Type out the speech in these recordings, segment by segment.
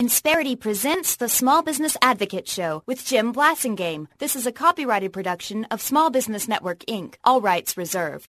Insperity presents the Small Business Advocate Show with Jim Blasingame. This is a copyrighted production of Small Business Network, Inc. All rights reserved.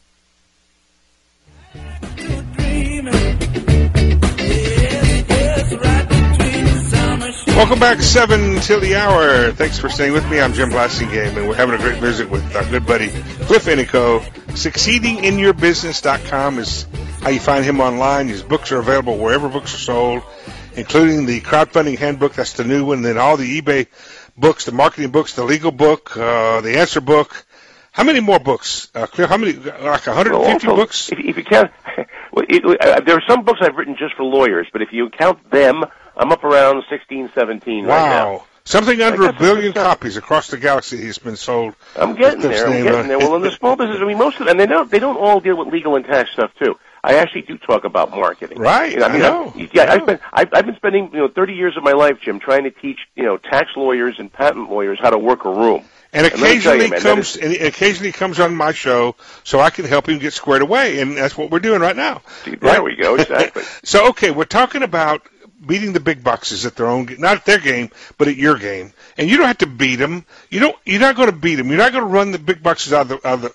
Welcome back, 7 till the hour. Thanks for staying with me. I'm Jim Blasingame, and we're having a great visit with our good buddy Cliff Inico. SucceedingInYourBusiness.com is how you find him online. His books are available wherever books are sold, including the crowdfunding handbook. That's the new one. Then all the eBay books, the marketing books, the legal book, the answer book. How many more books, Cliff? How many? Like 150 books? If you count, there are some books I've written just for lawyers, but if you count them, I'm up around 16, 17 right now. Wow. Something under 1 billion copies across the galaxy has been sold. I'm getting there. Well, in the small business, I mean, most of them, and they don't all deal with legal and tax stuff too. I actually do talk about marketing. Right. I know. I've been spending 30 years of my life, Jim, trying to teach tax lawyers and patent lawyers how to work a room. And occasionally comes on my show so I can help him get squared away, and that's what we're doing right now. There we go. Exactly. So, okay, we're talking about beating the big boxes at their own, not at their game, but at your game. And you don't have to beat them. You're not going to beat them. You're not going to run the big boxes out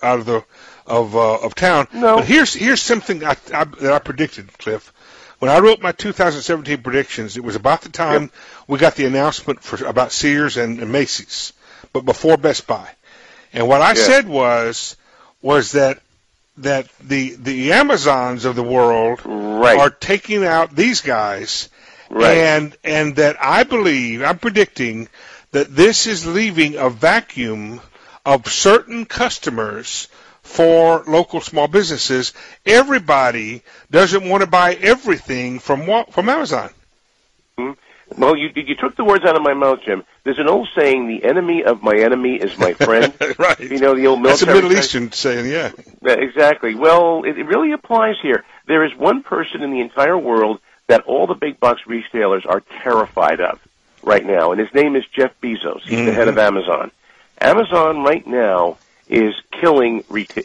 of town. No. But here's something that I predicted, Cliff. When I wrote my 2017 predictions, it was about the time we got the announcement about Sears and Macy's, but before Best Buy. And what I said was that the Amazons of the world are taking out these guys. Right. And that I'm predicting that this is leaving a vacuum of certain customers for local small businesses. Everybody doesn't want to buy everything from Amazon. Mm-hmm. Well, you took the words out of my mouth, Jim. There's an old saying, the enemy of my enemy is my friend. Right. The old military. That's a Middle Eastern saying, yeah. Exactly. Well, it really applies here. There is one person in the entire world that all the big box retailers are terrified of right now, and his name is Jeff Bezos. He's the head of Amazon. Amazon right now is killing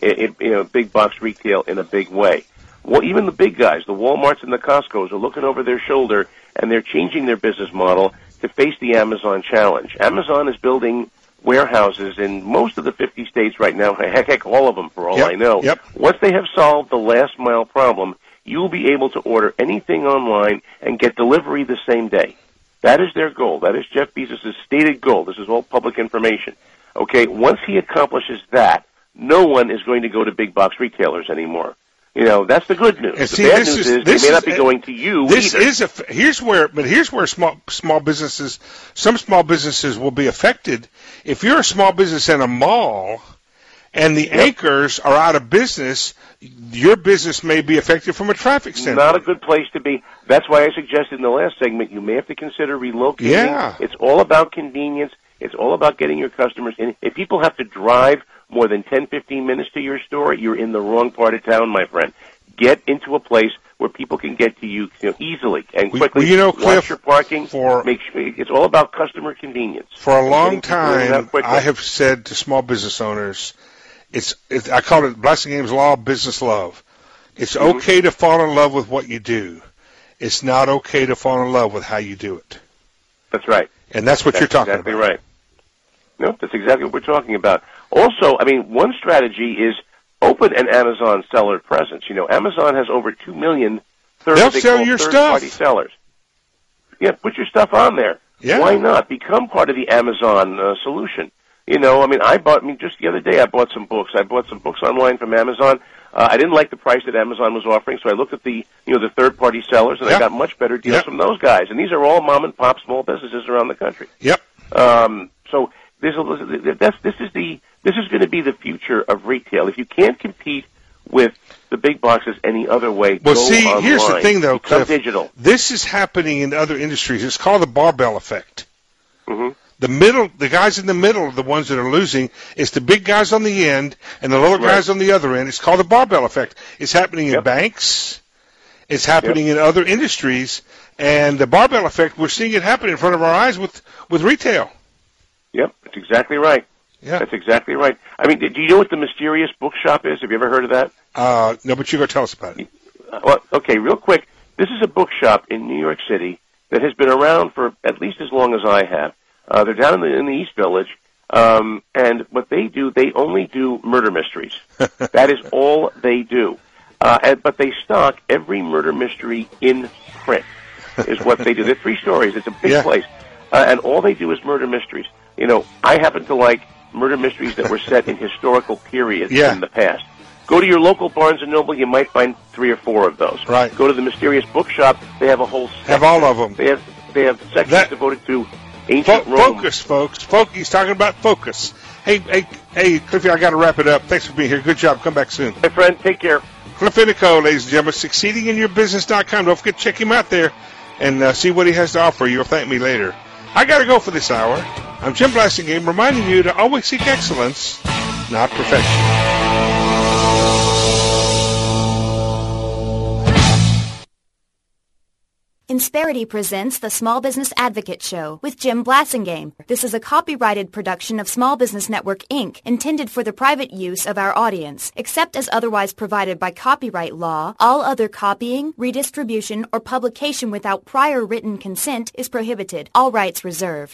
big box retail in a big way. Well, even the big guys, the Walmarts and the Costcos, are looking over their shoulder, and they're changing their business model to face the Amazon challenge. Amazon is building warehouses in most of the 50 states right now, heck, all of them for all I know. Yep. Once they have solved the last mile problem, you'll be able to order anything online and get delivery the same day. That is their goal. That is Jeff Bezos' stated goal. This is all public information. Okay, once he accomplishes that, no one is going to go to big box retailers anymore. That's the good news. The bad news is they may not be going to you either. Here's where small businesses, some small businesses will be affected. If you're a small business in a mall and the anchors are out of business, your business may be affected from a traffic standpoint. Not a good place to be. That's why I suggested in the last segment you may have to consider relocating. Yeah. It's all about convenience. It's all about getting your customers in. If people have to drive more than 10, 15 minutes to your store, you're in the wrong part of town, my friend. Get into a place where people can get to you easily and quickly. Cliff, watch your parking. Make sure it's all about customer convenience. For a long time, I have said to small business owners, I call it Blasingame's Law of Business Love. It's okay to fall in love with what you do. It's not okay to fall in love with how you do it. That's right. And that's what you're talking about. Exactly right. No, that's exactly what we're talking about. Also, one strategy is open an Amazon seller presence. Amazon has over 2 million third-party sellers. Yeah, put your stuff on there. Yeah. Why not? Become part of the Amazon solution. Just the other day I bought some books. I bought some books online from Amazon. I didn't like the price that Amazon was offering, so I looked at the third-party sellers, and I got much better deals from those guys. And these are all mom-and-pop small businesses around the country. Yep. So this is going to be the future of retail. If you can't compete with the big boxes any other way, go online. Here's the thing, though, Cliff. Digital. This is happening in other industries. It's called the barbell effect. Mm-hmm. The guys in the middle are the ones that are losing. It's the big guys on the end and the little guys on the other end. It's called the barbell effect. It's happening in banks. It's happening in other industries. And the barbell effect, we're seeing it happen in front of our eyes with retail. Yep, that's exactly right. Yeah. That's exactly right. Do you know what the Mysterious Bookshop is? Have you ever heard of that? No, but you go tell us about it. Well, okay, real quick. This is a bookshop in New York City that has been around for at least as long as I have. They're down in the East Village, and what they do, they only do murder mysteries. That is all they do. But they stock every murder mystery in print, is what they do. They're 3 stories. It's a big place. And all they do is murder mysteries. You know, I happen to like murder mysteries that were set in historical periods in the past. Go to your local Barnes & Noble, you might find 3 or 4 of those. Right. Go to the Mysterious Bookshop, they have a whole section. Have all of them. They have sections devoted to ancient Rome. Focus, folks. He's talking about focus. Hey, Cliffy, I got to wrap it up. Thanks for being here. Good job. Come back soon. My friend, take care. Cliff Inico, ladies and gentlemen, succeedinginyourbusiness.com. Don't forget to check him out there and see what he has to offer. You'll thank me later. I got to go for this hour. I'm Jim Blasingame, reminding you to always seek excellence, not perfection. Insperity presents the Small Business Advocate Show with Jim Blasingame. This is a copyrighted production of Small Business Network, Inc., intended for the private use of our audience. Except as otherwise provided by copyright law, all other copying, redistribution, or publication without prior written consent is prohibited. All rights reserved.